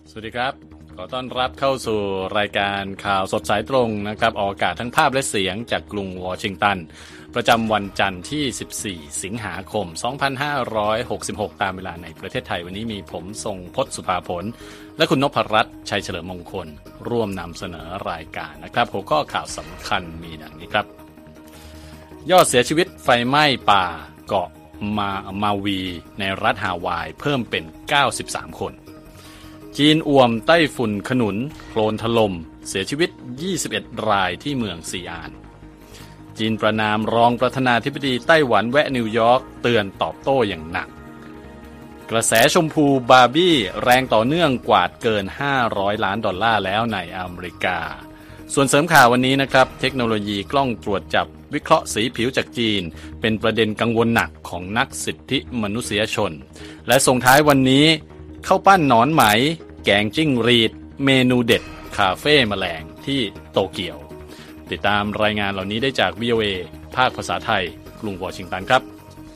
สวัสดีครับขอต้อนรับเข้าสู่รายการข่าวสดสายตรงนะครับออกอากาศทั้งภาพและเสียงจากกรุงวอชิงตันประจำวันจันทร์ที่14สิงหาคม2566ตามเวลาในประเทศไทยวันนี้มีผมทรงพจน์สุภาผลและคุณนพรัตน์ชัยเฉลิมมงคลร่วมนำเสนอรายการนะครับหัวข้อข่าวสำคัญมีดังนี้ครับยอดเสียชีวิตไฟไหม้ป่าเกาะมาวีในรัฐฮาวายเพิ่มเป็น93คนจีนอ่วมไต้ฝุ่นขนุนโคลนถล่มเสียชีวิต21รายที่เมืองซีอานจีนประณามรองประธานาธิบดีไต้หวันแวะนิวยอร์กเตือนตอบโต้อย่างหนักกระแสชมพูบาร์บี้แรงต่อเนื่องกวาดเกิน$500 ล้านแล้วในอเมริกาส่วนเสริมข่าววันนี้นะครับเทคโนโลยีกล้องตรวจจับวิเคราะห์สีผิวจากจีนเป็นประเด็นกังวลหนักของนักสิทธิมนุษยชนและส่งท้ายวันนี้ข้าวปั้นหนอนไหมแกงจิ้งหรีดเมนูเด็ดคาเฟ่แมลงที่โตเกียวติดตามรายงานเหล่านี้ได้จาก VOA ภาคภาษาไทยกรุงวอชิงตันครับ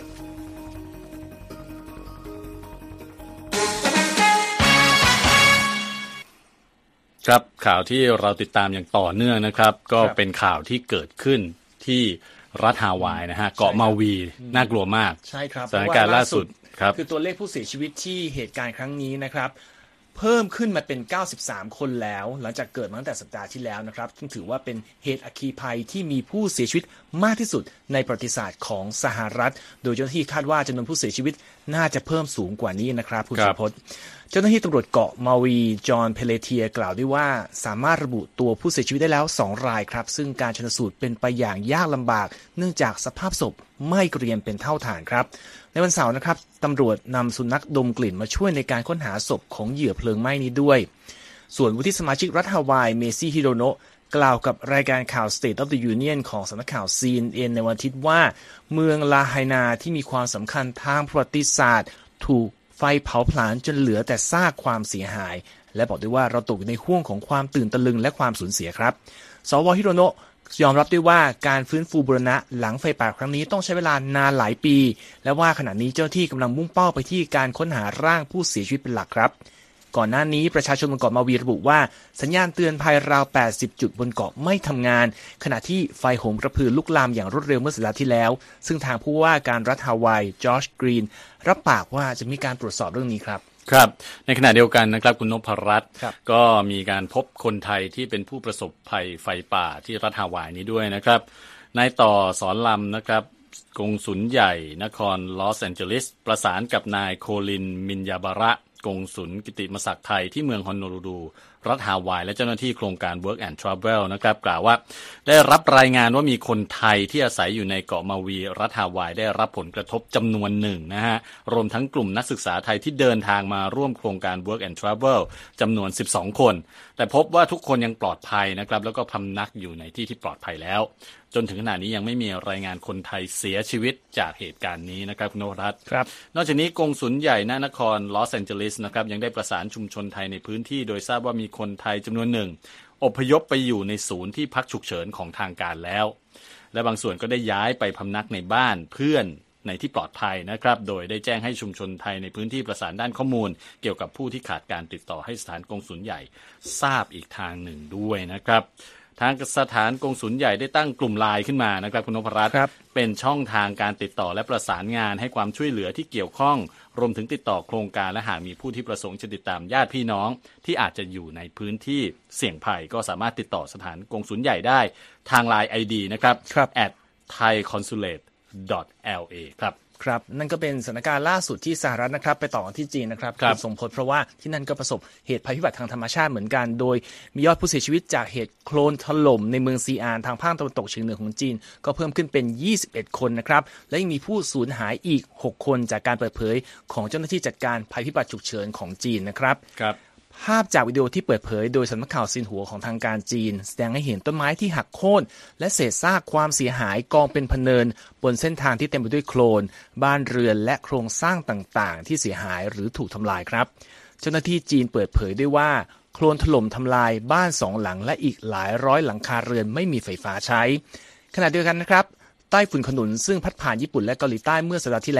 ครับข่าวที่เราติดตามอย่างต่อเนื่องนะครับก็เป็นข่าวที่เกิดขึ้นที่รัฐฮาวายนะฮะเกาะมาวีน่ากลัวมากใช่ครับสถานการณ์ล่าสุดคือตัวเลขผู้เสียชีวิตที่เหตุการณ์ครั้งนี้นะครับเพิ่มขึ้นมาเป็น93คนแล้วหลังจากเกิดมาตั้งแต่สัปดาห์ที่แล้วนะครับซึ่งถือว่าเป็นเหตุอัคคีภัยที่มีผู้เสียชีวิตมากที่สุดในประวัติศาสตร์ของสหรัฐโดยเจ้าหน้าที่คาดว่าจำนวนผู้เสียชีวิตน่าจะเพิ่มสูงกว่านี้นะครับคุณสุพจน์เจ้าหน้าที่ตำรวจเกาะมาวีจอห์นเพเลเทียกล่าวด้วยว่าสามารถระบุตัวผู้เสียชีวิตได้แล้ว2รายครับซึ่งการชันสูตรเป็นไปอย่างยากลำบากเนื่องจากสภาพศพไม่เกรียมเป็นเท่าฐานครับในวันเสาร์นะครับตำรวจนำสุนัขดมกลิ่นมาช่วยในการค้นหาศพของเหยื่อเพลิงไหม้นี้ด้วยส่วนวุฒิสมาชิกรัฐฮาวายเมซี่ฮิโรโนะกล่าวกับรายการข่าว State of the Union ของสำนักข่าว CNN ในวันอาทิตย์ว่าเมืองลาไฮนาที่มีความสำคัญทางประวัติศาสตร์ถูกไฟเผาผลาญจนเหลือแต่ซากความเสียหายและบอกด้วยว่าเราตกอยู่ในห่วงของความตื่นตะลึงและความสูญเสียครับสว.ฮิโรโนะยอมรับด้วยว่าการฟื้นฟูบูรณะหลังไฟป่าครั้งนี้ต้องใช้เวลานานหลายปีและว่าขณะนี้เจ้าหน้าที่กำลังมุ่งเป้าไปที่การค้นหาร่างผู้เสียชีวิตเป็นหลักครับก่อนหน้านี้ประชาชนบนเกาะมาวีระบุว่าสัญญาณเตือนภัยราว80จุดบนเกาะไม่ทำงานขณะที่ไฟโหมกระพือลุกลามอย่างรวดเร็วเมื่อสัปดาห์ที่แล้วซึ่งทางผู้ว่าการรัฐฮาวายจอร์จกรีนรับปากว่าจะมีการตรวจสอบเรื่องนี้ครับครับในขณะเดียวกันนะครับคุณนพรัตน์ก็มีการพบคนไทยที่เป็นผู้ประสบภัยไฟป่าที่รัฐฮาวายนี้ด้วยนะครับนายต่อสอนลำนะครับกงสุลใหญ่นครลอสแอนเจลิสประสานกับนายโคลินมินยาบาระกงสุลกิติมศักดิ์ไทยที่เมืองฮอนโนลูลูรัฐฮาวายและเจ้าหน้าที่โครงการ Work and Travel นะครับกล่าวว่าได้รับรายงานว่ามีคนไทยที่อาศัยอยู่ในเกาะมาวีรัฐฮาวายได้รับผลกระทบจำนวนหนึ่งนะฮะรวมทั้งกลุ่มนักศึกษาไทยที่เดินทางมาร่วมโครงการ Work and Travel จำนวน12คนแต่พบว่าทุกคนยังปลอดภัยนะครับแล้วก็พำนักอยู่ในที่ที่ปลอดภัยแล้วจนถึงขณะนี้ยังไม่มีรายงานคนไทยเสียชีวิตจากเหตุการณ์นี้นะครับคุณนพรัตน์ครับนอกจากนี้กงสุลใหญ่ณนครลอสแอนเจลิสนะครับยังได้ประสานชุมชนไทยในพื้นที่โดยทราบว่ามีคนไทยจำนวนหนึ่งอพยพไปอยู่ในศูนย์ที่พักฉุกเฉินของทางการแล้วและบางส่วนก็ได้ย้ายไปพำนักในบ้านเพื่อนในที่ปลอดภัยนะครับโดยได้แจ้งให้ชุมชนไทยในพื้นที่ประสานด้านข้อมูลเกี่ยวกับผู้ที่ขาดการติดต่อให้สถานกงสุลใหญ่ทราบอีกทางหนึ่งด้วยนะครับทางสถานกงสุลใหญ่ได้ตั้งกลุ่มไลน์ขึ้นมานะครับคุณนพรัตน์เป็นช่องทางการติดต่อและประสานงานให้ความช่วยเหลือที่เกี่ยวข้องรวมถึงติดต่อโครงการและหากมีผู้ที่ประสงค์จะติดตามญาติพี่น้องที่อาจจะอยู่ในพื้นที่เสี่ยงภัยก็สามารถติดต่อสถานกงสุลใหญ่ได้ทาง LINE ID นะครับ @thaiconsulate.la ครับนั่นก็เป็นสถานการณ์ล่าสุดที่สหรัฐนะครับไปต่อที่จีนนะครับส่งผลเพราะว่าที่นั่นก็ประสบเหตุภัยพิบัติทางธรรมชาติเหมือนกันโดยมียอดผู้เสียชีวิตจากเหตุโคลนถล่มในเมืองซีอานทางภาคตะวันตกเฉียงเหนือของจีนก็เพิ่มขึ้นเป็น21คนนะครับและยังมีผู้สูญหายอีก6คนจากการเปิดเผยของเจ้าหน้าที่จัดการภัยพิบัติฉุกเฉินของจีนนะครับภาพจากวิดีโอที่เปิดเผยโดยสำนักข่าวซินหัวของทางการจีนแสดงให้เห็นต้นไม้ที่หักโค่นและเศษซากความเสียหายกองเป็นพเนินบนเส้นทางที่เต็มไปด้วยโคลนบ้านเรือนและโครงสร้างต่างๆที่เสียหายหรือถูกทำลายครับเจ้าหน้าที่จีนเปิดเผยด้วยว่าโคลนถล่มทำลายบ้าน2หลังและอีกหลายร้อยหลังคาเรือนไม่มีไฟฟ้าใช้ขณะเดียวกันนะครับ ใต้ฝุ่นขนุนซึ่งพัดผ่านญี่ปุ่นและเกาหลีใต้เมื่อสัปดาห์ที่แล้ว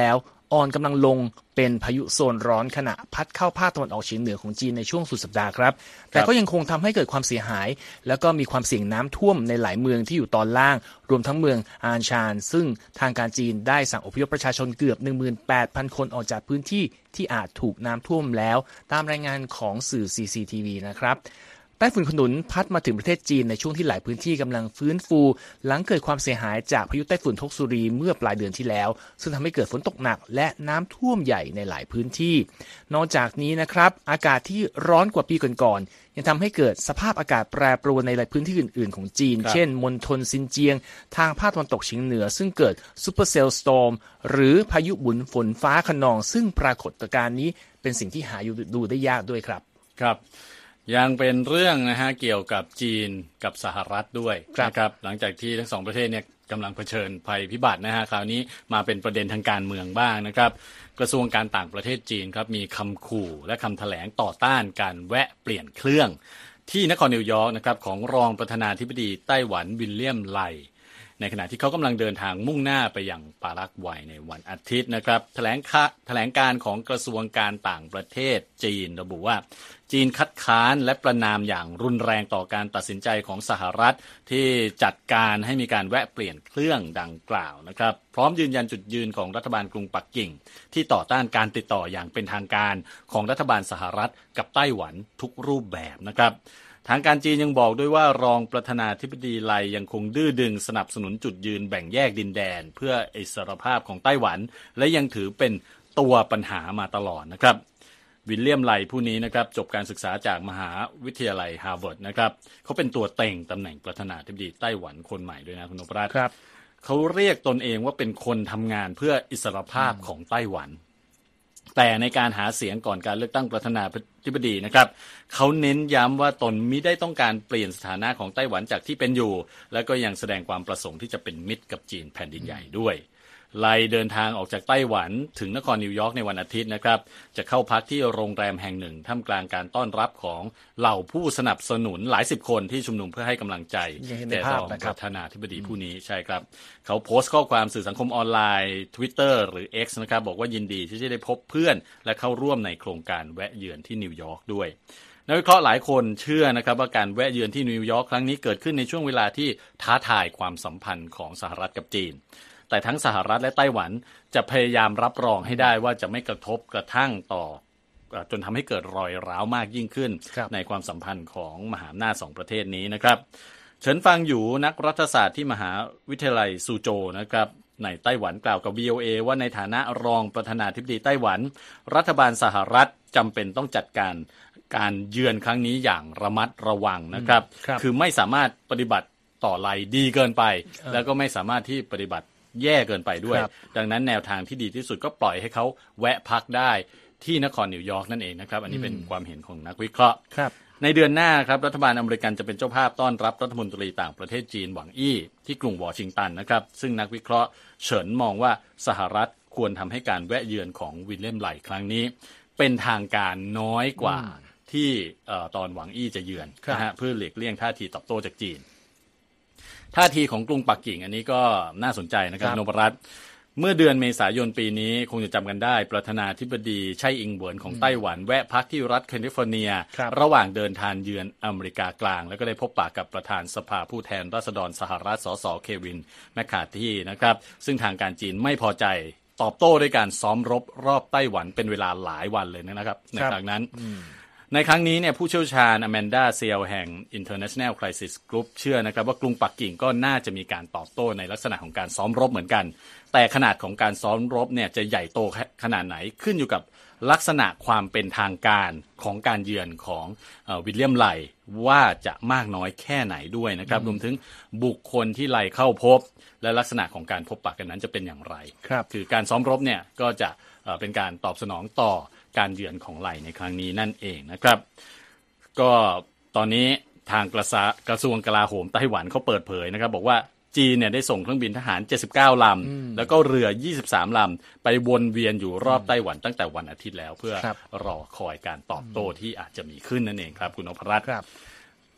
อ่อนกำลังลงเป็นพายุโซนร้อนขณะพัดเข้าภาคตะวันออกเฉียงเหนือของจีนในช่วงสุดสัปดาห์ครับแต่ก็ยังคงทำให้เกิดความเสียหายแล้วก็มีความเสี่ยงน้ำท่วมในหลายเมืองที่อยู่ตอนล่างรวมทั้งเมืองอานชานซึ่งทางการจีนได้สั่งอพยพประชาชนเกือบ 18,000 คนออกจากพื้นที่ที่อาจถูกน้ำท่วมแล้วตามรายงานของสื่อ CCTV นะครับไต้ฝุ่นขนุนพัดมาถึงประเทศจีนในช่วงที่หลายพื้นที่กำลังฟื้นฟูหลังเกิดความเสียหายจากพายุไต้ฝุ่นทกซุรีเมื่อปลายเดือนที่แล้วซึ่งทำให้เกิดฝนตกหนักและน้ำท่วมใหญ่ในหลายพื้นที่นอกจากนี้นะครับอากาศที่ร้อนกว่าปีก่อนๆยังทำให้เกิดสภาพอากาศแปรปรวนในหลายพื้นที่อื่นๆของจีนเช่นมณฑลซินเจียงทางภาคตะวันตกเฉียงเหนือซึ่งเกิดซูเปอร์เซลสตอร์มหรือพายุหมุนฝนฟ้าคะนองซึ่งปรากฏการณ์นี้เป็นสิ่งที่หาดูได้ยากด้วยครับครับยังเป็นเรื่องนะฮะเกี่ยวกับจีนกับสหรัฐด้วยนะครับหลังจากที่ทั้งสองประเทศเนี่ยกำลังเผชิญภัยพิบัตินะฮะคราวนี้มาเป็นประเด็นทางการเมืองบ้างนะครับกระทรวงการต่างประเทศจีนครับมีคำขู่และคำแถลงต่อต้านการแวะเปลี่ยนเครื่องที่นครนิวยอร์กนะครับของรองประธานาธิบดีไต้หวันวิลเลียมไลในขณะที่เขากำลังเดินทางมุ่งหน้าไปยังปารากวัยในวันอาทิตย์นะครับแถลงการของกระทรวงการต่างประเทศจีนระบุว่าจีนคัดค้านและประณามอย่างรุนแรงต่อการตัดสินใจของสหรัฐที่จัดการให้มีการแวะเปลี่ยนเครื่องดังกล่าวนะครับพร้อมยืนยันจุดยืนของรัฐบาลกรุงปักกิ่งที่ต่อต้านการติดต่ออย่างเป็นทางการของรัฐบาลสหรัฐกับไต้หวันทุกรูปแบบนะครับทางการจีนยังบอกด้วยว่ารองประธานาธิบดีไลยังคงดื้อดึงสนับสนุนจุดยืนแบ่งแยกดินแดนเพื่ออิสรภาพของไต้หวันและยังถือเป็นตัวปัญหามาตลอดนะครับวิลเลียมไลผู้นี้นะครับจบการศึกษาจากมหาวิทยาลัยฮาร์วาร์ดนะครับเขาเป็นตัวเต็งตำแหน่งประธานาธิบดีไต้หวันคนใหม่ด้วยนะคุณนพรัตน์ครับเขาเรียกตนเองว่าเป็นคนทำงานเพื่ออิสรภาพของไต้หวันแต่ในการหาเสียงก่อนการเลือกตั้งประธานาธิบดีนะครับเขาเน้นย้ำว่าตนมิได้ต้องการเปลี่ยนสถานะของไต้หวันจากที่เป็นอยู่และก็ยังแสดงความประสงค์ที่จะเป็นมิตรกับจีนแผ่นดินใหญ่ด้วยไลเดินทางออกจากไต้หวันถึงนครนิวยอร์กในวันอาทิตย์นะครับจะเข้าพักที่โรงแรมแห่งหนึ่งท่ามกลางการต้อนรับของเหล่าผู้สนับสนุนหลายสิบคนที่ชุมนุมเพื่อให้กำลังใจแต่รองประธานาธิบดีผู้นี้ใช่ครับเขาโพสต์ข้อความสื่อสังคมออนไลน์ Twitter หรือ X นะครับบอกว่ายินดีที่จะได้พบเพื่อนและเข้าร่วมในโครงการแวะเยือนที่นิวยอร์กด้วยนักวิเคราะห์หลายคนเชื่อนะครับว่าการแวะเยือนที่นิวยอร์กครั้งนี้เกิดขึ้นในช่วงเวลาที่ท้าทายความสัมพันธ์ของสหรัฐกับจีนแต่ทั้งสหรัฐและไต้หวันจะพยายามรับรองให้ได้ว่าจะไม่กระทบกระทั่งต่อจนทำให้เกิดรอยร้าวมากยิ่งขึ้นในความสัมพันธ์ของมหาอำนาจสองประเทศนี้นะครับเฉินฟังอยู่นักรัฐศาสตร์ที่มหาวิทยาลัยซูโจวนะครับในไต้หวันกล่าวกับ VOA ว่าในฐานะรองประธานาธิบดีไต้หวันรัฐบาลสหรัฐจำเป็นต้องจัดการเยือนครั้งนี้อย่างระมัดระวังนะครับคือไม่สามารถปฏิบัติต่อไลดีเกินไปแล้วก็ไม่สามารถที่ปฏิบัติแย่เกินไปด้วยดังนั้นแนวทางที่ดีที่สุดก็ปล่อยให้เขาแวะพักได้ที่นครนิวยอร์กนั่นเองนะครับอันนี้เป็นความเห็นของนักวิเคราะห์ในเดือนหน้าครับรัฐบาลอเมริกันจะเป็นเจ้าภาพต้อนรับรัฐมนตรีต่างประเทศจีนหวังอี้ที่กรุงวอชิงตันนะครับซึ่งนักวิเคราะห์เฉินมองว่าสหรัฐควรทำให้การแวะเยือนของวิลเลียมไลครั้งนี้เป็นทางการน้อยกว่าที่ตอนหวังอี้จะเยือนนะฮะเพื่อหลีกเลี่ยงท่าทีตอบโต้จากจีนท่าทีของกรุงปักกิ่งอันนี้ก็น่าสนใจนะครับนพรัตน์เมื่อเดือนเมษายนปีนี้คงจะจำกันได้ประธานาธิบดีไช่อิงเหวินของไต้หวันแวะพักที่รัฐแคลิฟอร์เนียระหว่างเดินทางเยือนอเมริกากลางแล้วก็ได้พบปะกับประธานสภาผู้แทนราษฎรสหรัฐสสเควินแมคคาร์ธีนะครับซึ่งทางการจีนไม่พอใจตอบโต้ด้วยการซ้อมรบรอบไต้หวันเป็นเวลาหลายวันเลยนะครับในครั้งนั้นในครั้งนี้เนี่ยผู้เชี่ยวชาญอแมนดาเซียลแห่ง International Crisis Group เชื่อนะครับว่ากรุงปักกิ่งก็น่าจะมีการตอบโต้ในลักษณะของการซ้อมรบเหมือนกันแต่ขนาดของการซ้อมรบเนี่ยจะใหญ่โตขนาดไหนขึ้นอยู่กับลักษณะความเป็นทางการของการเยือนของวิลเลียมไลว่าจะมากน้อยแค่ไหนด้วยนะครับรวมถึงบุคคลที่ไลเข้าพบและลักษณะของการพบปะกันนั้นจะเป็นอย่างไรคือการซ้อมรบเนี่ยก็จะเป็นการตอบสนองต่อการเยือนของไลในครั้งนี้นั่นเองนะครับก็ตอนนี้ทางกระทรวงกลาโหมไต้หวันเขาเปิดเผยนะครับบอกว่าจีนเนี่ยได้ส่งเครื่องบินทหาร79ลำแล้วก็เรือ23ลำไปวนเวียนอยู่รอบไต้หวันตั้งแต่วันอาทิตย์แล้วเพื่อรอคอยการตอบโต้ที่อาจจะมีขึ้นนั่นเองครับคุณนพรัตน์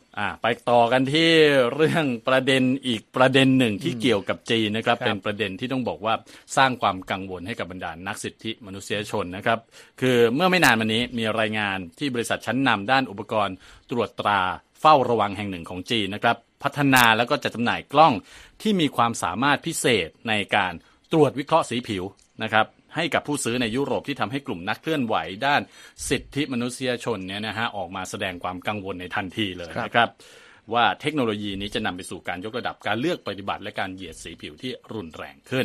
ไปต่อกันที่เรื่องประเด็นอีกประเด็นหนึ่งที่เกี่ยวกับจีนนะครับเป็นประเด็นที่ต้องบอกว่าสร้างความกังวลให้กับบรรดานักสิทธิมนุษยชนนะครับคือเมื่อไม่นานมานี้มีรายงานที่บริษัทชั้นนำด้านอุปกรณ์ตรวจตราเฝ้าระวังแห่งหนึ่งของจีนนะครับพัฒนาแล้วก็จัดจำหน่ายกล้องที่มีความสามารถพิเศษในการตรวจวิเคราะห์สีผิวนะครับให้กับผู้ซื้อในยุโรปที่ทำให้กลุ่มนักเคลื่อนไหวด้านสิทธิมนุษยชนเนี่ยนะฮะออกมาแสดงความกังวลในทันทีเลยนะครับว่าเทคโนโลยีนี้จะนำไปสู่การยกระดับการเลือกปฏิบัติและการเหยียดสีผิวที่รุนแรงขึ้น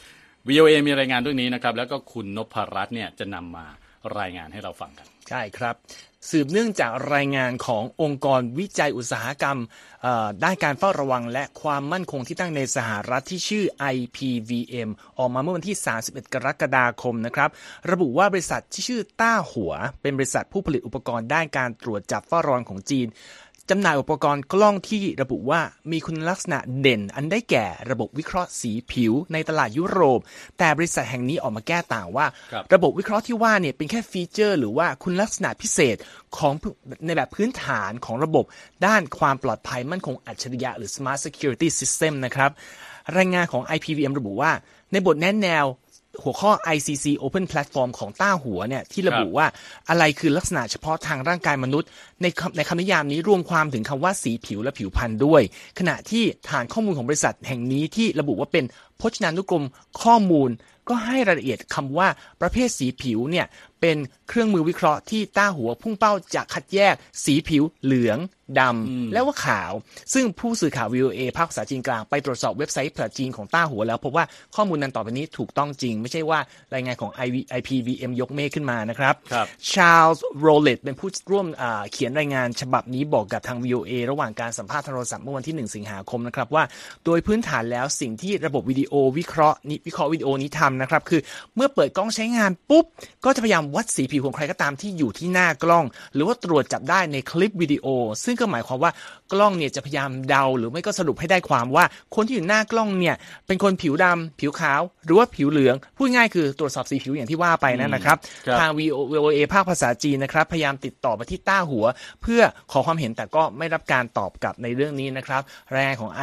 VOA มีรายงานเรื่องนี้นะครับแล้วก็คุณนพรัตน์เนี่ยจะนำมารายงานให้เราฟังกันใช่ครับสืบเนื่องจากรายงานขององค์กรวิจัยอุตสาหกรรมด้านการเฝ้าระวังและความมั่นคงที่ตั้งในสหรัฐที่ชื่อ IPVM ออกมาเมื่อวันที่31 กรกฎาคมนะครับระบุว่าบริษัทที่ชื่อต้าหัวเป็นบริษัทผู้ผลิตอุปกรณ์ด้านการตรวจจับเฝ้าระวังของจีนจำหน่ายอุปกรณ์กล้องที่ระบุว่ามีคุณลักษณะเด่นอันได้แก่ระบบวิเคราะห์สีผิวในตลาดยุโรปแต่บริษัทแห่งนี้ออกมาแก้ต่างว่าระบบวิเคราะห์ที่ว่าเนี่ยเป็นแค่ฟีเจอร์หรือว่าคุณลักษณะพิเศษของในแบบพื้นฐานของระบบด้านความปลอดภัยมั่นคงอัจฉริยะหรือ Smart Security System นะครับรายงานของ IPVM ระบุว่าในบทแนะแนวหัวข้อ ICC Open Platform ของต้าหัวเนี่ยที่ระบุว่าอะไรคือลักษณะเฉพาะทางร่างกายมนุษย์ในคำนิยามนี้รวมความถึงคำว่าสีผิวและผิวพรรณด้วยขณะที่ฐานข้อมูลของบริษัทแห่งนี้ที่ระบุว่าเป็นพจนานุกรมข้อมูลก็ให้รายละเอียดคำว่าประเภทสีผิวเนี่ยเป็นเครื่องมือวิเคราะห์ที่ต้าหัวพุ่งเป้าจะคัดแยกสีผิวเหลืองดำและว่าขาวซึ่งผู้สื่อข่าว VOA ภาคภาษาจีนกลางไปตรวจสอบเว็บไซต์ภาษาจีนของต้าหัวแล้วพบว่าข้อมูลนั้นต่อไปนี้ถูกต้องจริงไม่ใช่ว่ารายงานของ IPVM ยกเมฆขึ้นมานะครับชาร์ลส์โรเลตเป็นผู้ร่วมเขียนรายงานฉบับนี้บอกกับทาง VOA ระหว่างการสัมภาษณ์ทางโทรศัพท์เมื่อวันที่1 สิงหาคมนะครับว่าโดยพื้นฐานแล้วสิ่งที่ระบบวิดีโอวิเคราะห์วิดีโอนี้ทำนะครับคือเมื่อเปิดกล้องใช้งานปุ๊บก็จะพยายามวัดสีผิวของใครก็ตามที่อยู่ที่หน้ากล้องหรือว่าตรวจจับได้ในคลิปวิดีโอซึ่งก็หมายความว่ากล้องเนี่ยจะพยายามเดาหรือไม่ก็สรุปให้ได้ความว่าคนที่อยู่หน้ากล้องเนี่ยเป็นคนผิวดำผิวขาวหรือว่าผิวเหลืองพูดง่ายคือตรวจสอบสีผิวอย่างที่ว่าไปนะครับทาง VOA ภาคภาษาจีนนะครับพยายามติดต่อไปที่ต้าหัวเพื่อขอความเห็นแต่ก็ไม่รับการตอบกลับในเรื่องนี้นะครับรายงานของ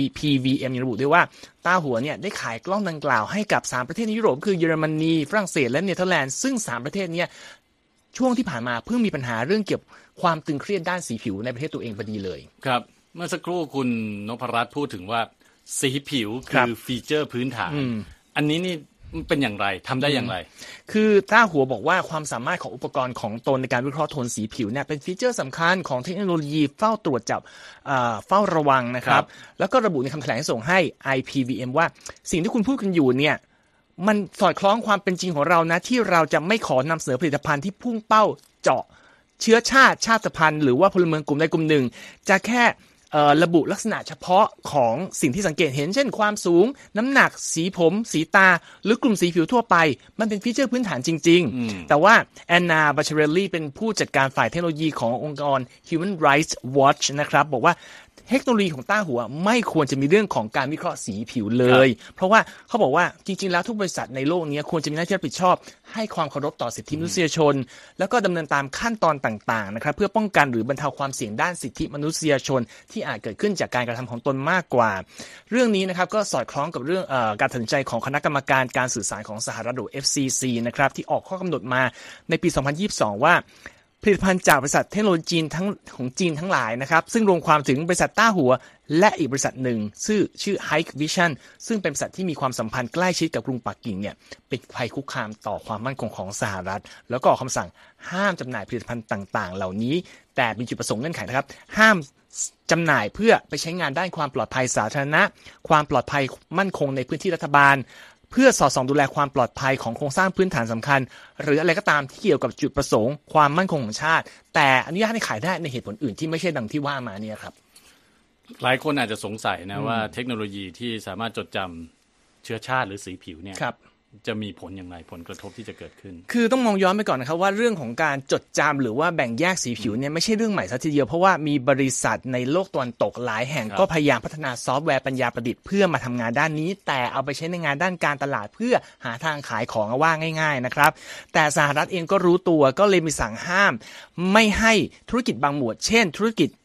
IPVM ระบุด้วยว่าต้าหัวเนี่ยได้ขายกล้องดังกล่าวให้กับ3ประเทศในยุโรปคือเยอรมนีฝรั่งเศสและเนเธอร์แลนด์ซึ่ง3ประเทศนี้ช่วงที่ผ่านมาเพิ่งมีปัญหาเรื่องเกี่ยวกับความตึงเครียดด้านสีผิวในประเทศตัวเองพอดีเลยครับเมื่อสักครู่คุณนพรัตน์พูดถึงว่าสีผิวคือฟีเจอร์พื้นฐานอันนี้นี่เป็นอย่างไรทำได้อย่างไรคือต้าหัวบอกว่าความสามารถของอุปกรณ์ของตนในการวิเคราะห์โทนสีผิวเนี่ยเป็นฟีเจอร์สำคัญของเทคโนโลยีเฝ้าตรวจจับเฝ้าระวังนะครับแล้วก็ระบุในคำแถลงส่งให้ IPVM ว่าสิ่งที่คุณพูดกันอยู่เนี่ยมันสอดคล้องความเป็นจริงของเรานะที่เราจะไม่ขอนำเสนอผลิตภัณฑ์ที่พุ่งเป้าเจาะเชื้อชาติพันธุ์หรือว่าพลเมืองกลุ่มใดกลุ่มหนึ่งจะแค่ระบุลักษณะเฉพาะของสิ่งที่สังเกตเห็นเช่นความสูงน้ำหนักสีผมสีตาหรือกลุ่มสีผิวทั่วไปมันเป็นฟีเจอร์พื้นฐานจริงๆแต่ว่าแอนนาบัชเรลลี่เป็นผู้จัดการฝ่ายเทคโนโลยีขององค์กร Human Rights Watch นะครับบอกว่าเทคโนโลยีของต้าหัวไม่ควรจะมีเรื่องของการวิเคราะห์สีผิวเลยเพราะว่าเขาบอกว่าจริงๆแล้วทุกบริษัทในโลกนี้ควรจะมีหน้าที่รับผิดชอบให้ความเคารพต่อสิทธิมนุษยชนแล้วก็ดำเนินตามขั้นตอนต่างๆนะครับเพื่อป้องกันหรือบรรเทาความเสี่ยงด้านสิทธิมนุษยชนที่อาจเกิดขึ้นจากการกระทำของตนมากกว่าเรื่องนี้นะครับก็สอดคล้องกับเรื่องการตัดสินใจของคณะกรรมการการสื่อสารของสหรัฐหรือ FCC นะครับที่ออกข้อกำหนดมาในปี 2022 ว่าผลิตภัณฑ์จากบริษัทเทคโนโลยีของจีนทั้งหลายนะครับซึ่งรวมความถึงบริษัทต้าหัวและอีกบริษัทหนึ่งชื่อ Hikvision ซึ่งเป็นบริษัทที่มีความสัมพันธ์ใกล้ชิดกับกรุงปักกิ่งเนี่ยเป็นภัยคุกคามต่อความมั่นคงของสหรัฐแล้วก็ออกคำสั่งห้ามจำหน่ายผลิตภัณฑ์ต่างๆเหล่านี้แต่มีจุดประสงค์เงื่อนไขนะครับห้ามจำหน่ายเพื่อไปใช้งานด้านความปลอดภัยสาธารณะความปลอดภัยมั่นคงในพื้นที่รัฐบาลเพื่อสอดส่องดูแลความปลอดภัยของโครงสร้างพื้นฐานสำคัญหรืออะไรก็ตามที่เกี่ยวกับจุดประสงค์ความมั่นคงของชาติแต่อนุญาตให้ขายได้ในเหตุผลอื่นที่ไม่ใช่ดังที่ว่ามาเนี่ยครับหลายคนอาจจะสงสัยนะว่าเทคโนโลยีที่สามารถจดจำเชื้อชาติหรือสีผิวเนี่ยจะมีผลอย่างไรผลกระทบที่จะเกิดขึ้นคือต้องมองย้อนไปก่อนนะครับว่าเรื่องของการจดจำหรือว่าแบ่งแยกสีผิวเนี่ยไม่ใช่เรื่องใหม่ซะทีเดียวเพราะว่ามีบริษัทในโลกตะวันตกหลายแห่งก็พยายามพัฒนาซอฟต์แวร์ปัญญาประดิษฐ์เพื่อมาทำงานด้านนี้แต่เอาไปใช้ในงานด้านการตลาดเพื่อหาทางขายของว่าง่ายๆนะครับแต่สหรัฐเองก็รู้ตัวก็เลยมีสั่งห้ามไม่ให้ธุรกิจบางหมวดเช่นธุรกิจ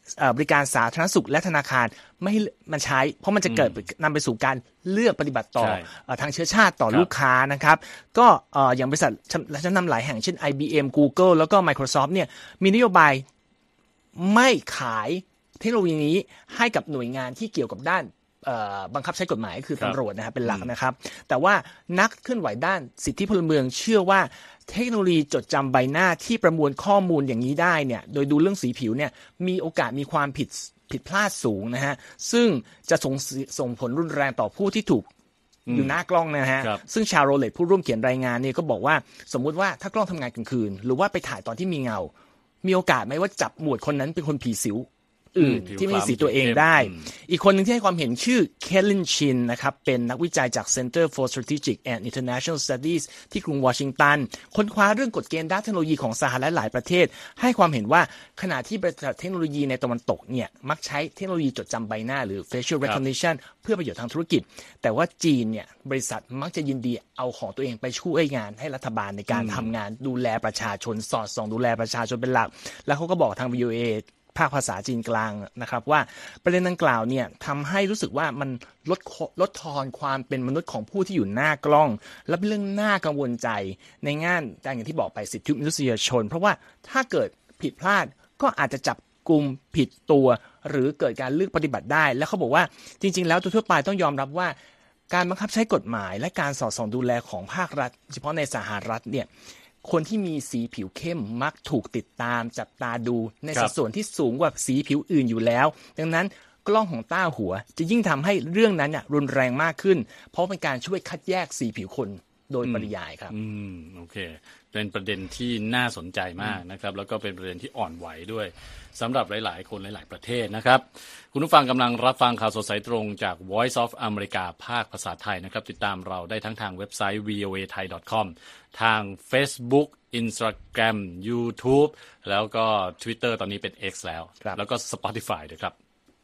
บริการสาธารณสุขและธนาคารไม่ให้มันใช้เพราะมันจะเกิดนำไปสู่การเลือกปฏิบัติต่อทางเชื้อชาติต่อลูกค้านะครับก็อย่างบริษัทชั้นนำหลายแห่งเช่น IBM Google แล้วก็ Microsoft เนี่ยมีนโยบายไม่ขายเทคโนโลยีนี้ให้กับหน่วยงานที่เกี่ยวกับด้านบังคับใช้กฎหมายคือตำรวจนะครับเป็นหลักนะครับแต่ว่านักเคลื่อนไหวด้านสิทธิพลเมืองเชื่อว่าเทคโนโลยีจดจำใบหน้าที่ประมวลข้อมูลอย่างนี้ได้เนี่ยโดยดูเรื่องสีผิวเนี่ยมีโอกาสมีความผิดพลาดสูงนะฮะซึ่งจะส่งผลรุนแรงต่อผู้ที่ถูกอยู่หน้ากล้องนะฮะซึ่งชาวโรเลตผู้ร่วมเขียนรายงานเนี่ยก็บอกว่าสมมุติว่าถ้ากล้องทำงานกลางคืนหรือว่าไปถ่ายตอนที่มีเงามีโอกาสไหมว่าจับหมวดคนนั้นเป็นคนผีสิวอื่นที่ไม่มีสีตัวเองได้อีกคนหนึ่งที่ให้ความเห็นชื่อเคลลินชินนะครับเป็นนักวิจัยจาก Center for Strategic and International Studies ที่กรุงวอชิงตันค้นคว้าเรื่องกฎเกณฑ์ด้านเทคโนโลยีของสหรัฐหลายประเทศให้ความเห็นว่าขณะที่บริษัทเทคโนโลยีในตะวันตกเนี่ยมักใช้เทคโนโลยีจดจำใบหน้าหรือ facial recognition เพื่อประโยชน์ทางธุรกิจแต่ว่าจีนเนี่ยบริษัทมักจะยินดีเอาของตัวเองไปช่วยงานให้รัฐบาลในการทำงานดูแลประชาชนสอดส่องดูแลประชาชนเป็นหลักแล้วเขาก็บอกทาง VOAภาคภาษาจีนกลางนะครับว่าประเด็นดังกล่าวเนี่ยทำให้รู้สึกว่ามันลดทอนความเป็นมนุษย์ของผู้ที่อยู่หน้ากล้องและเป็นเรื่องน่ากังวลใจในงานอย่างที่บอกไปสิทธิมนุษยชนเพราะว่าถ้าเกิดผิดพลาดก็อาจจะจับกลุ่มผิดตัวหรือเกิดการเลือกปฏิบัติได้และเขาบอกว่าจริงๆแล้วทั่วไปต้องยอมรับว่าการบังคับใช้กฎหมายและการสอดส่องดูแลของภาครัฐเฉพาะในสหรัฐเนี่ยคนที่มีสีผิวเข้มมักถูกติดตามจับตาดูในสัดส่วนที่สูงกว่าสีผิวอื่นอยู่แล้วดังนั้นกล้องของต้าหัวจะยิ่งทำให้เรื่องนั้นรุนแรงมากขึ้นเพราะเป็นการช่วยคัดแยกสีผิวคนโดยปริยายครับโอเคเป็นประเด็นที่น่าสนใจมากนะครับแล้วก็เป็นประเด็นที่อ่อนไหวด้วยสำหรับหลายๆคนหลายๆประเทศนะครับคุณผู้ฟังกำลังรับฟังข่าวสดสายตรงจาก Voice of America ภาคภาษาไทยนะครับติดตามเราได้ทั้งทางเว็บไซต์ voathai.com ทาง Facebook Instagram YouTube แล้วก็ Twitter ตอนนี้เป็น X แล้วก็ Spotify ด้วยครับ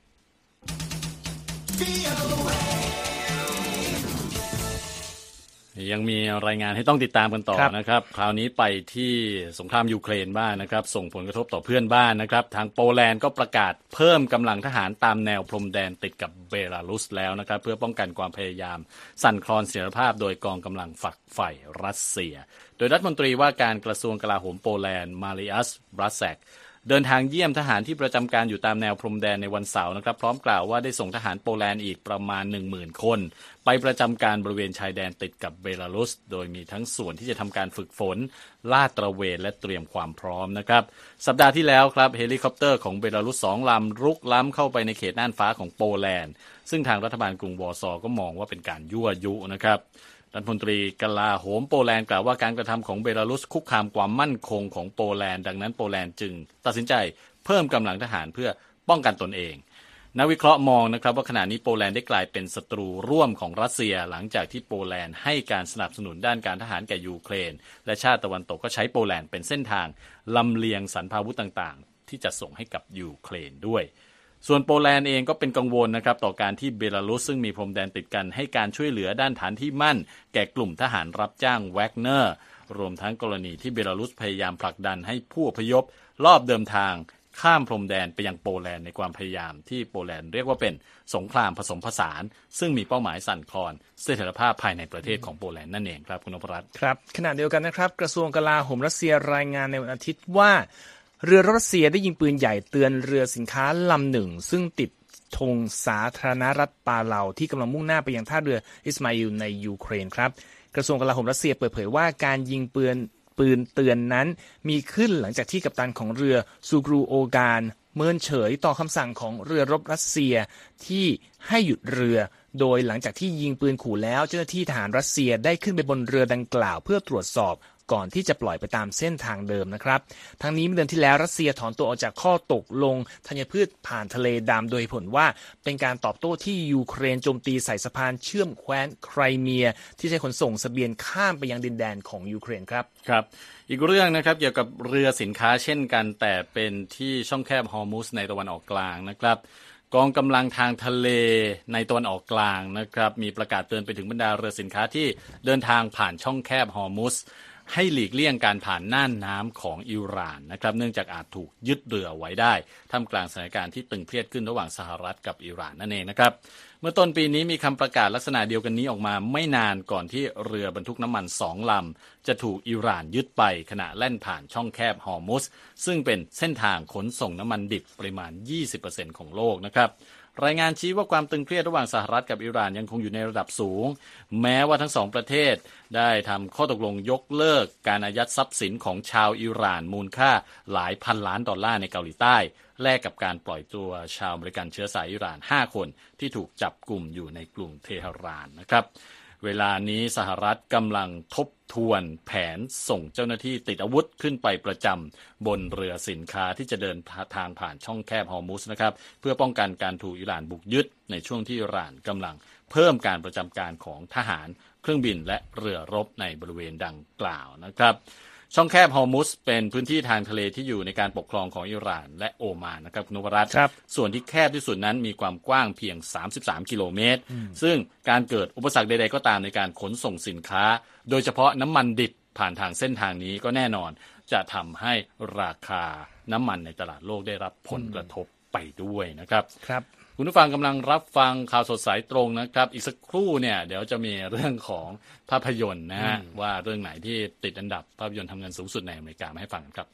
ยังมีรายงานให้ต้องติดตามกันต่อนะครับคราวนี้ไปที่สงครามยูเครนบ้างนะครับส่งผลกระทบต่อเพื่อนบ้านนะครับทางโปแลนด์ก็ประกาศเพิ่มกำลังทหารตามแนวพรมแดนติดกับเบลารุสแล้วนะครับเพื่อป้องกันความพยายามสั่นคลอนเสถียรภาพโดยกองกำลังฝักใฝ่รัสเซียโดยรัฐมนตรีว่าการกระทรวงกลาโหมโปแลนด์มาริอัสบรัสแซกเดินทางเยี่ยมทหารที่ประจำการอยู่ตามแนวพรมแดนในวันเสาร์นะครับพร้อมกล่าวว่าได้ส่งทหารโปแลนด์อีกประมาณ 10,000 คนไปประจำการบริเวณชายแดนติดกับเบลารุสโดยมีทั้งส่วนที่จะทำการฝึกฝนลาดตระเวนและเตรียมความพร้อมนะครับสัปดาห์ที่แล้วครับเฮลิคอปเตอร์ของเบลารุส2 ลำรุกล้ำเข้าไปในเขตน่านฟ้าของโปแลนด์ซึ่งทางรัฐบาลกรุงวอร์ซอก็มองว่าเป็นการยั่วยุนะครับรัฐมนตรีกลาโหมโปแลนด์กล่าวว่าการกระทำของเบลารุสคุกคามความมั่นคงของโปแลนด์ดังนั้นโปแลนด์จึงตัดสินใจเพิ่มกำลังทหารเพื่อป้องกันตนเองนักวิเคราะห์มองนะครับว่าขณะนี้โปแลนด์ได้กลายเป็นศัตรูร่วมของรัสเซียหลังจากที่โปแลนด์ให้การสนับสนุนด้านการทหารแก่ยูเครนและชาติตะวันตกก็ใช้โปแลนด์เป็นเส้นทางลำเลียงสรรพาวุธต่างๆที่จะส่งให้กับยูเครนด้วยส่วนโปแลนด์เองก็เป็นกังวลนะครับต่อการที่เบลารุสซึ่งมีพรมแดนติดกันให้การช่วยเหลือด้านฐานที่มั่นแก่กลุ่มทหารรับจ้างแวกเนอร์รวมทั้งกรณีที่เบลารุสพยายามผลักดันให้ผู้อพยพรอบเดิมทางข้ามพรมแดนไปยังโปแลนด์ในความพยายามที่โปแลนด์เรียกว่าเป็นสงครามผสมผสานซึ่งมีเป้าหมายสั่นคลอนเสถียรภาพภายในประเทศของโปแลนด์นั่นเองครับคุณนพรัตน์ครับขณะเดียวกันนะครับกระทรวงกลาโหมรัสเซียรายงานในวันอาทิตย์ว่าเรือรัสเซียได้ยิงปืนใหญ่เตือนเรือสินค้าลำหนึ่งซึ่งติดธงสาธารณรัฐปาเลาที่กำลังมุ่งหน้าไปยังท่าเรืออิสมาอิลในยูเครนครับกระทรวงกลาโหมรัสเซียเปิดเผยว่าการยิงปืนเตือนนั้นมีขึ้นหลังจากที่กัปตันของเรือซูกรูโอกานเมินเฉยต่อคำสั่งของเรือรบรัสเซียที่ให้หยุดเรือโดยหลังจากที่ยิงปืนขู่แล้วเจ้าหน้าที่ทหารรัสเซียได้ขึ้นไปบนเรือดังกล่าวเพื่อตรวจสอบก่อนที่จะปล่อยไปตามเส้นทางเดิมนะครับทั้งนี้เมื่อเดือนที่แล้วรัสเซียถอนตัวออกจากข้อตกลงธัญพืชผ่านทะเลดำโดยผลว่าเป็นการตอบโต้ที่ยูเครนโจมตีใส่สะพานเชื่อมแคว้นไครเมียที่ใช้ขนส่งเสบียงข้ามไปยังดินแดนของยูเครนครับครับอีกเรื่องนะครับเกี่ยวกับเรือสินค้าเช่นกันแต่เป็นที่ช่องแคบฮอร์มุสในตะวันออกกลางนะครับกองกำลังทางทะเลในตะวันออกกลางนะครับมีประกาศเตือนไปถึงบรรดาเรือสินค้าที่เดินทางผ่านช่องแคบฮอร์มุสให้หลีกเลี่ยงการผ่านน่านน้ำของอิหร่านนะครับเนื่องจากอาจถูกยึดเรือไว้ได้ท่ามกลางสถานการณ์ที่ตึงเครียดขึ้นระหว่างสหรัฐกับอิหร่านนั่นเองนะครับเมื่อต้นปีนี้มีคำประกาศลักษณะเดียวกันนี้ออกมาไม่นานก่อนที่เรือบรรทุกน้ำมัน2 ลำจะถูกอิหร่านยึดไปขณะแล่นผ่านช่องแคบฮอร์มุซซึ่งเป็นเส้นทางขนส่งน้ำมันดิบปริมาณ 20% ของโลกนะครับรายงานชี้ว่าความตึงเครียดระหว่างสหรัฐกับอิหร่านยังคงอยู่ในระดับสูงแม้ว่าทั้งสองประเทศได้ทำข้อตกลงยกเลิกการอายัดทรัพย์สินของชาวอิหร่านมูลค่าหลายพันล้านดอลลาร์ในเกาหลีใต้แลกกับการปล่อยตัวชาวอเมริกันเชื้อสายอิหร่าน5 คนที่ถูกจับกลุ่มอยู่ในกรุงเทหะรานนะครับเวลานี้สหรัฐกำลังทบทวนแผนส่งเจ้าหน้าที่ติดอาวุธขึ้นไปประจำบนเรือสินค้าที่จะเดินทางผ่านช่องแคบฮอร์มุซนะครับเพื่อป้องกันการถูกอิหร่านบุกยึดในช่วงที่อิหร่านกำลังเพิ่มการประจำการของทหารเครื่องบินและเรือรบในบริเวณดังกล่าวนะครับช่องแคบฮอร์มุซเป็นพื้นที่ทางทะเลที่อยู่ในการปกครองของอิหร่านและโอมานนะครับคุณนพรัตน์ส่วนที่แคบที่สุดนั้นมีความกว้างเพียง33 กิโลเมตรซึ่งการเกิดอุปสรรคใดๆก็ตามในการขนส่งสินค้าโดยเฉพาะน้ำมันดิบผ่านทางเส้นทางนี้ก็แน่นอนจะทำให้ราคาน้ำมันในตลาดโลกได้รับผลกระทบไปด้วยนะครับคุณผู้ฟังกำลังรับฟังข่าวสดสายตรงนะครับอีกสักครู่เนี่ยเดี๋ยวจะมีเรื่องของภาพยนตร์นะฮะว่าเรื่องไหนที่ติดอันดับภาพยนตร์ทำเงินสูงสุดในอเมริกามาให้ฟังครับ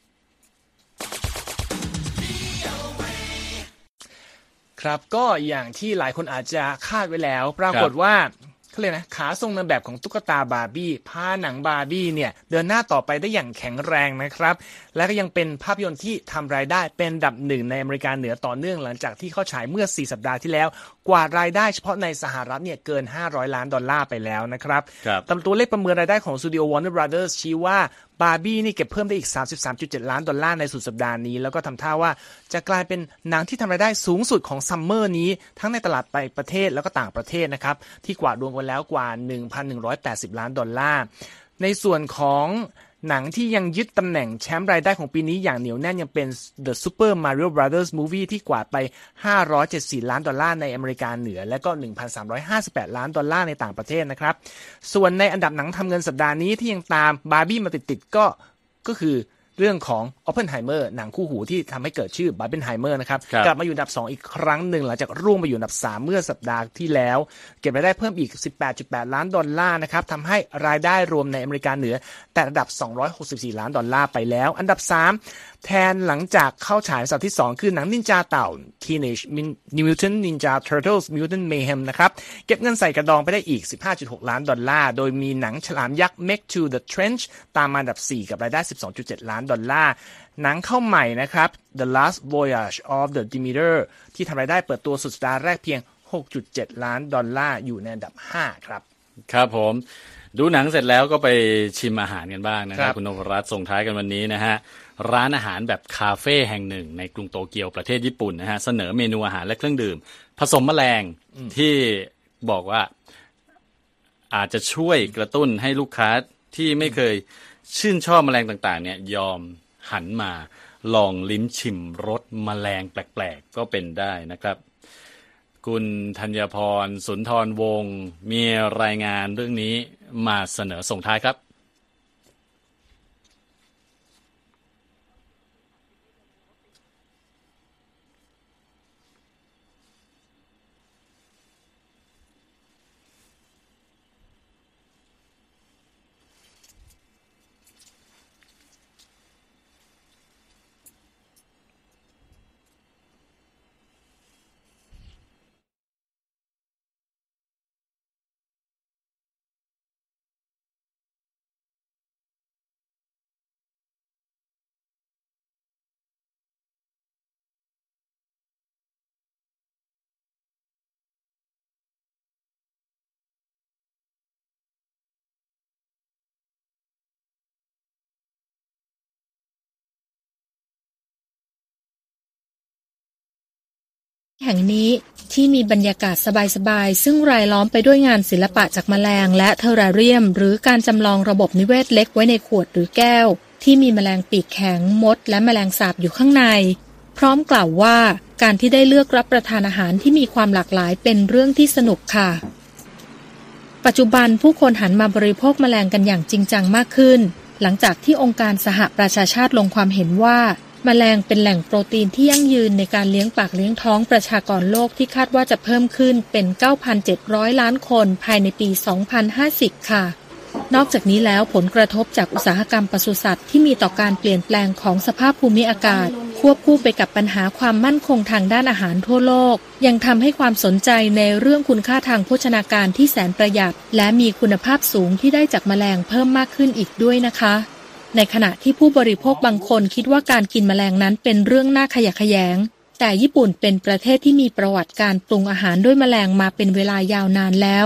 ครับก็อย่างที่หลายคนอาจจะคาดไว้แล้วปรากฏว่าเขาเรียกนะขาทรงในแบบของตุ๊กตาบาร์บี้ผ้าหนังบาร์บี้เนี่ยเดินหน้าต่อไปได้อย่างแข็งแรงนะครับและก็ยังเป็นภาพยนตร์ที่ทำรายได้เป็นอันดับ1ในอเมริกาเหนือต่อเนื่องหลังจากที่เข้าฉายเมื่อ4 สัปดาห์ที่แล้วกวาดรายได้เฉพาะในสหรัฐเนี่ยเกิน$500 ล้านไปแล้วนะครับตามตัวเลขประเมินรายได้ของสตูดิโอ Warner Brothers ชี้ว่าบาร์บี้นี่เก็บเพิ่มได้อีก$33.7 ล้านในสุดสัปดาห์นี้แล้วก็ทำท่าว่าจะกลายเป็นหนังที่ทำรายได้สูงสุดของซัมเมอร์นี้ทั้งในตลาดไปประเทศแล้วก็ต่างประเทศนะครับที่กวาดรวมกันแล้วกว่า$1,180 ล้านในส่วนของหนังที่ยังยึดตำแหน่งแชมป์รายได้ของปีนี้อย่างเหนียวแน่นยังเป็น The Super Mario Brothers Movie ที่กวาดไป$574 ล้านในอเมริกาเหนือและก็$1,358 ล้านในต่างประเทศนะครับส่วนในอันดับหนังทำเงินสัปดาห์นี้ที่ยังตามบาร์บี้มาติดๆก็คือเรื่องของ Oppenheimer หนังคู่หูที่ทำให้เกิดชื่อ Barbenheimer นะครับกลับมาอยู่อันดับ2อีกครั้งหนึ่งหลังจากร่วงไปอยู่อันดับ3เมื่อสัปดาห์ที่แล้วเก็บรายได้เพิ่มอีก$18.8 ล้านนะครับทำให้รายได้รวมในอเมริกาเหนือแต่ระดับ$264 ล้านไปแล้วอันดับ3แทนหลังจากเข้าฉายสัปดาห์ที่2คือหนังนินจาเต่า Teenage Mutant Ninja Turtles Mutant Mayhem นะครับเก็บเงินใส่กระดองไปได้อีก$15.6 ล้านโดยมีหนังฉลามยักษ์ Meg to the Trench ตามมาอันดับ4กับรายได้$12.7 ล้านหนังเข้าใหม่นะครับ The Last Voyage of the Demeter ที่ทำรายได้เปิดตัวสุดสัปดาห์แรกเพียง$6.7 ล้านอยู่ในอันดับ5ครับครับผมดูหนังเสร็จแล้วก็ไปชิมอาหารกันบ้างนะครับคุณนพรัตน์ส่งท้ายกันวันนี้นะฮะร้านอาหารแบบคาเฟ่แห่งหนึ่งในกรุงโตเกียวประเทศญี่ปุ่นนะฮะเสนอเมนูอาหารและเครื่องดื่มผสมแมลงที่บอกว่าอาจจะช่วยกระตุ้นให้ลูกค้าที่ไม่เคยชื่นชอบแมลงต่างๆเนี่ยยอมหันมาลองลิ้มชิมรสแมลงแปลกๆก็เป็นได้นะครับคุณธัญพรสุนทรวงศ์มีรายงานเรื่องนี้มาเสนอส่งท้ายครับแห่งนี้ที่มีบรรยากาศสบายๆซึ่งรายล้อมไปด้วยงานศิลปะจากแมลงและเทอราเรียมหรือการจำลองระบบนิเวศเล็กไว้ในขวดหรือแก้วที่มีแมลงปีกแข็งมดและแมลงสาบอยู่ข้างในพร้อมกล่าวว่าการที่ได้เลือกรับประทานอาหารที่มีความหลากหลายเป็นเรื่องที่สนุกค่ะปัจจุบันผู้คนหันมาบริโภคแมลงกันอย่างจริงจังมากขึ้นหลังจากที่องค์การสหประชาชาติลงความเห็นว่าแมลงเป็นแหล่งโปรตีนที่ยั่งยืนในการเลี้ยงปากเลี้ยงท้องประชากรโลกที่คาดว่าจะเพิ่มขึ้นเป็น 9,700 ล้านคนภายในปี 2050 ค่ะนอกจากนี้แล้วผลกระทบจากอุตสาหกรรมปศุสัตว์ที่มีต่อการเปลี่ยนแปลงของสภาพภูมิอากาศควบคู่ไปกับปัญหาความมั่นคงทางด้านอาหารทั่วโลกยังทำให้ความสนใจในเรื่องคุณค่าทางโภชนาการที่แสนประหยัดและมีคุณภาพสูงที่ได้จากแมลงเพิ่มมากขึ้นอีกด้วยนะคะในขณะที่ผู้บริโภคบางคนคิดว่าการกินแมลงนั้นเป็นเรื่องน่าขยะแขยงแต่ญี่ปุ่นเป็นประเทศที่มีประวัติการปรุงอาหารด้วยแมลงมาเป็นเวลายาวนานแล้ว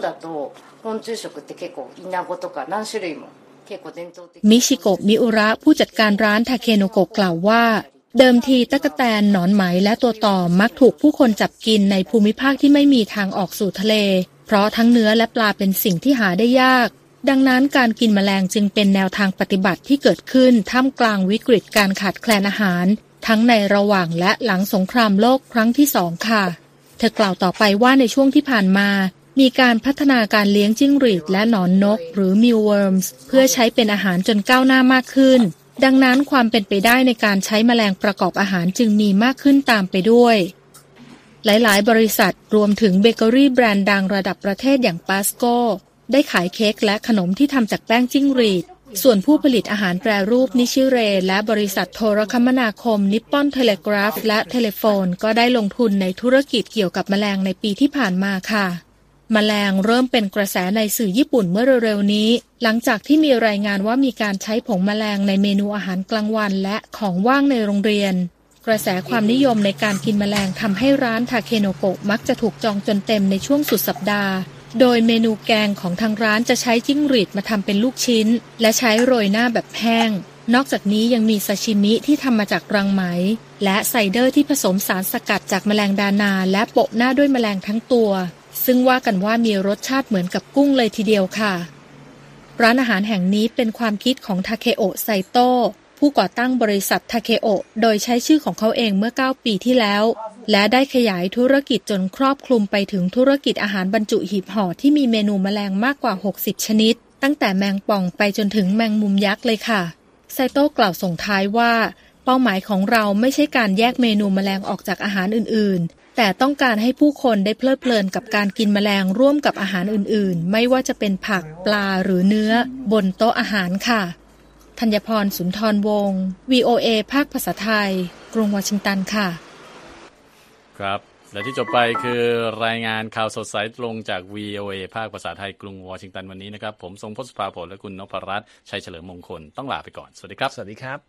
มิชิโกะมิอุระผู้จัดการร้านทาเคโนโกะกล่าวว่าเดิมทีตั๊กแตนหนอนไหมและตัวต่อมักถูกผู้คนจับกินในภูมิภาคที่ไม่มีทางออกสู่ทะเลเพราะทั้งเนื้อและปลาเป็นสิ่งที่หาได้ยากดังนั้นการกินแมลงจึงเป็นแนวทางปฏิบัติที่เกิดขึ้นท่ามกลางวิกฤตการขาดแคลนอาหารทั้งในระหว่างและหลังสงครามโลกครั้งที่2ค่ะเธอกล่าวต่อไปว่าในช่วงที่ผ่านมามีการพัฒนาการเลี้ยงจิ้งหรีดและหนอนนกหรือมิลเวิร์มส์เพื่อใช้เป็นอาหารจนก้าวหน้ามากขึ้นดังนั้นความเป็นไปได้ในการใช้แมลงประกอบอาหารจึงมีมากขึ้นตามไปด้วยหลายๆบริษัทรวมถึงเบเกอรี่แบรนด์ดังระดับประเทศอย่างปาสโกได้ขายเค้กและขนมที่ทำจากแป้งจิ้งหรีดส่วนผู้ผลิตอาหารแปรรูปนิชิเรและบริษัทโทรคมนาคมนิปปอนเทเลกราฟและเทเลโฟนก็ได้ลงทุนในธุรกิจเกี่ยวกับแมลงในปีที่ผ่านมาค่ะแมลงเริ่มเป็นกระแสในสื่อญี่ปุ่นเมื่อเร็วๆนี้หลังจากที่มีรายงานว่ามีการใช้ผงแมลงในเมนูอาหารกลางวันและของว่างในโรงเรียนกระแสความนิยมในการกินแมลงทำให้ร้านทาเคโนโกะมักจะถูกจองจนเต็มในช่วงสุดสัปดาห์โดยเมนูแกงของทางร้านจะใช้จิ้งหรีดมาทำเป็นลูกชิ้นและใช้โรยหน้าแบบแห้งนอกจากนี้ยังมีซาชิมิที่ทำมาจากรังไหมและไซเดอร์ที่ผสมสารสกัดจากแมลงดานาและโปะหน้าด้วยแมลงทั้งตัวซึ่งว่ากันว่ามีรสชาติเหมือนกับกุ้งเลยทีเดียวค่ะร้านอาหารแห่งนี้เป็นความคิดของทาเคโอะไซโตะผู้ก่อตั้งบริษัททาเคโอะโดยใช้ชื่อของเขาเองเมื่อ9 ปีที่แล้วและได้ขยายธุรกิจจนครอบคลุมไปถึงธุรกิจอาหารบรรจุหีบห่อที่มีเมนูแมลงมากกว่า60ชนิดตั้งแต่แมงป่องไปจนถึงแมงมุมยักษ์เลยค่ะไซโตะกล่าวส่งท้ายว่าเป้าหมายของเราไม่ใช่การแยกเมนูแมลงออกจากอาหารอื่นๆแต่ต้องการให้ผู้คนได้เพลิดเพลินกับการกินแมลงร่วมกับอาหารอื่นๆไม่ว่าจะเป็นผักปลาหรือเนื้อบนโต๊ะอาหารค่ะธัญพร สุนทรวงศ์ VOA ภาคภาษาไทยกรุงวอชิงตันค่ะครับและที่จบไปคือรายงานข่าวสดสายตรงจาก VOA ภาคภาษาไทยกรุงวอชิงตันวันนี้นะครับผมทรงพศภาผลและคุณนพรัตน์ชัยเฉลิมมงคลต้องลาไปก่อนสวัสดีครับสวัสดีครับ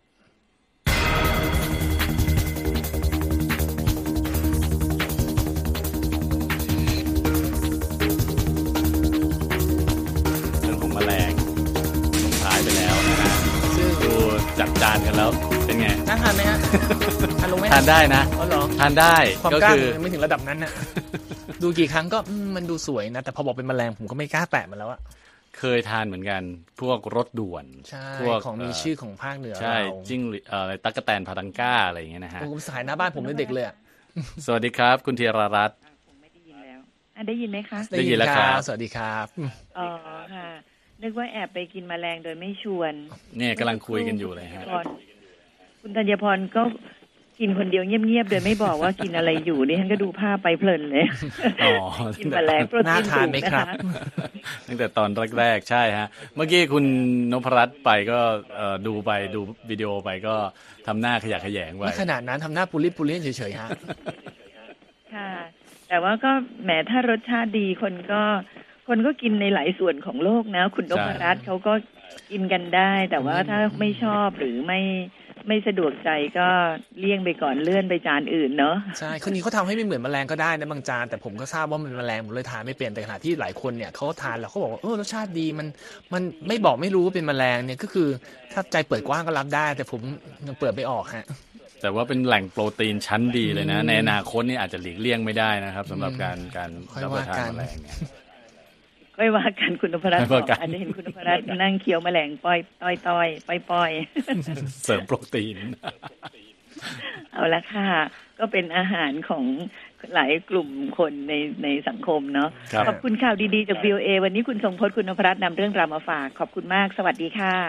จัดจานกันแล้วเป็นไงน่าทานไหมฮะทานลงไหมทานได้นะทานได้ก็คือไม่ถึงระดับนั้นน่ะดูกี่ครั้งก็มันดูสวยนะแต่พอบอกเป็นแมลงผมก็ไม่กล้าแตะมันแล้วอะเคยทานเหมือนกันพวกรสด่วนพวกของมีชื่อของภาคเหนือใช่จิ้งอะไรตั๊กแตนพาตังก้าอะไรอย่างเงี้ยนะฮะผมสายหน้าบ้านผมเด็กเลยสวัสดีครับคุณธีรรัตน์ผมไม่ได้ยินแล้วได้ยินไหมคะได้ยินแล้วครับสวัสดีครับอ๋อค่ะนึกว่าแอบไปกินแมลงโดยไม่ชวนเนี่ยกำลังคุยกันอยู่เลยฮะคุณธัญพรก็กินคนเดียวเงียบๆโดยไม่บอกว่ากินอะไรอยู่นี่ฉันก็ดูภาพไปเพลินเลยกินแมลงโปรตีนสูงนะคะตั้งแต่ตอนแรกๆใช่ฮะเมื่อกี้คุณนพรัตน์ไปก็ดูวิดีโอไปก็ทำหน้าขยะแขยงไว้ไม่ขนาดนั้นทำหน้าปุริเฉยๆฮะค่ะแต่ว่าก็แหมถ้ารสชาติดีคนก็กินในหลายส่วนของโลกนะคุณนพรัตน์เขาก็กินกันได้แต่ว่าถ้าไม่ชอบหรือไม่สะดวกใจก็เลี่ยงไปก่อนเลื่อนไปจานอื่นเนาะใช่คนนี้เขาทำให้ไม่เหมือนแมลงก็ได้นะบางจานแต่ผมก็ทราบว่ามันแมลงผมเลยทานไม่เป็นแต่ขณะที่หลายคนเนี่ยเขาทานแล้วเขาบอกว่ารสชาติดีมันไม่บอกไม่รู้ว่าเป็นแมลงเนี่ยก็คือถ้าใจเปิดกว้างก็รับได้แต่ผมยังเปิดไม่ออกฮะแต่ว่าเป็นแหล่งโปรตีนชั้นดีเลยนะในอนาคตนี่อาจจะหลีกเลี่ยงไม่ได้นะครับสำหรับการรับประทานแมลงเนี่ยไม่ว่ากันคุณนพรัตน์อาจจะเห็นคุณนพรัตน์นั่งเคี้ยวแมลงป้อยเสริมโปรตีนเอาละค่ะก็เป็นอาหารของหลายกลุ่มคนในสังคมเนาะขอบคุณข่าวดีๆจาก VOA วันนี้คุณทรงพจน์คุณนพรัตน์นำเรื่องราวมาฝากขอบคุณมากสวัสดีค่ะ